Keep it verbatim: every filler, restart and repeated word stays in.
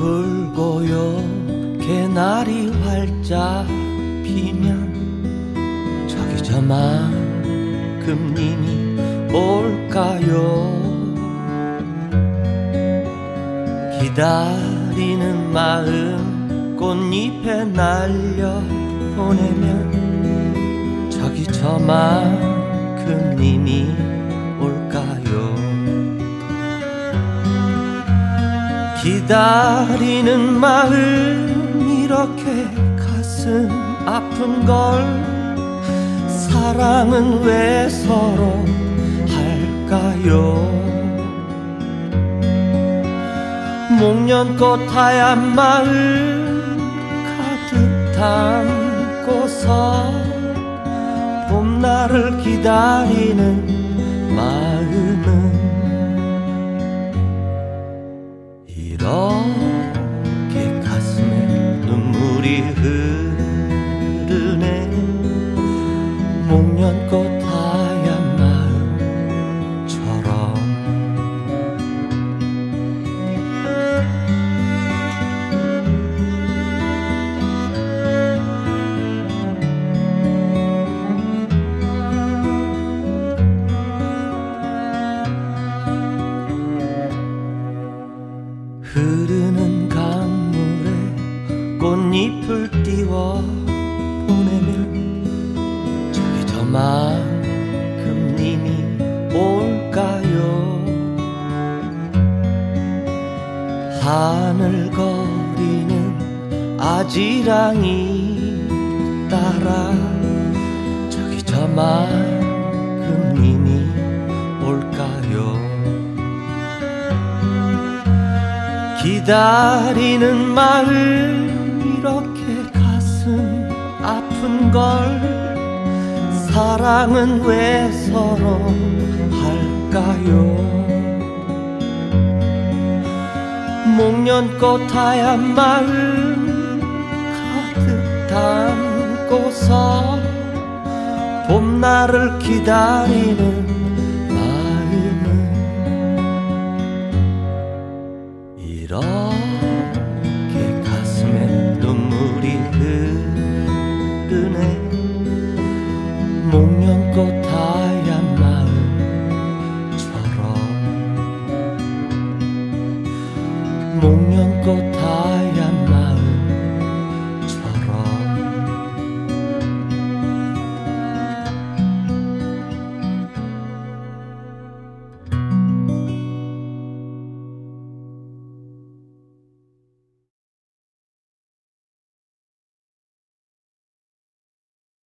불고요 개나리 활짝 피면 저기 저만큼 님이 올까요? 기다리는 마음 꽃잎에 날려 보내면 저기 저만큼 님이 올까요? 기다리는 마음 이렇게 가슴 아픈 걸 사랑은 왜 서로 할까요? 목련꽃 하얀 마음 가득 담고서 봄날을 기다리는 마음은 이렇게 가슴에 눈물이 흐르네. 목련꽃 하얀 마음처럼. 흐르는 강물에 꽃잎을 띄워 보내면 저기 저만큼 님이 올까요? 하늘거리는 아지랑이 따라 저기 저만큼 님이 올까요? 기다리는 마음 이렇게 가슴 아픈 걸 사랑은 왜 서로 할까요? 목련꽃 하얀 마음 가득 담고서 봄날을 기다리는 이렇게 가슴에 눈물이 흐르네. 목련꽃 하얀 마음처럼. 목련꽃 하얀